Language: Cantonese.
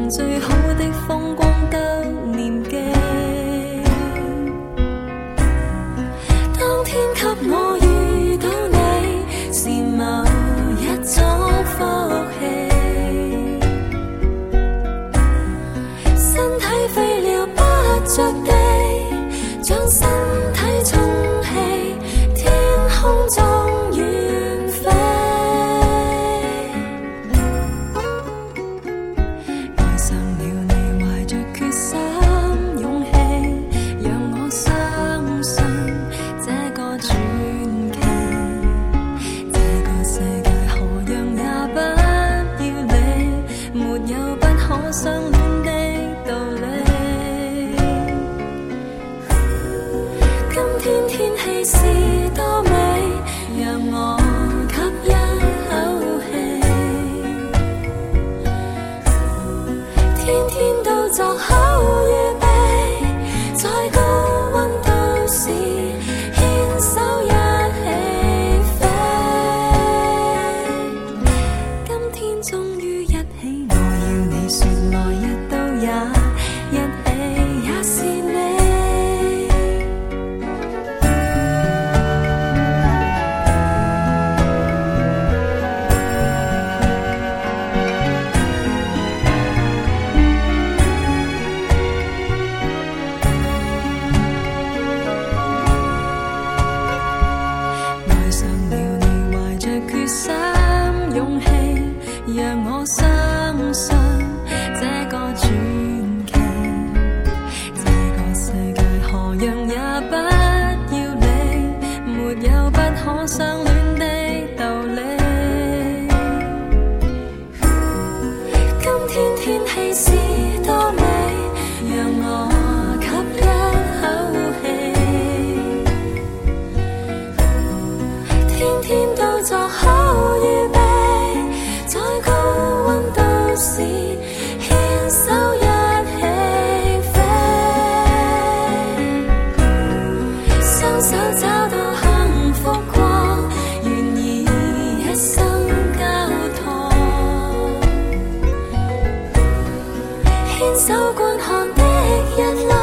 最好的風光都念記。當天給我遇到你，是某一種福氣。身體飛了不着地，將身體充氣，天空中遠飛。愛上了你，懷着決心勇氣，讓我相信這個傳奇。這個世界何樣也不要理，沒有不可相戀的道理。今天天氣是多美，讓我吸一口氣。天天都作好預備，在高溫都市牽手一起飛。今天終於一起，我要你說來日都也一起，也是你。愛上了你，懷着決心勇氣，讓我相信這個傳奇。這個世界何樣也不要理，沒有不可相戀的道理。今天天氣是多美，讓我吸一口氣。天天都作好預備，在高溫都市牽手一起飛。雙手找到幸福光，願意一生交託，牽手觀看的日落。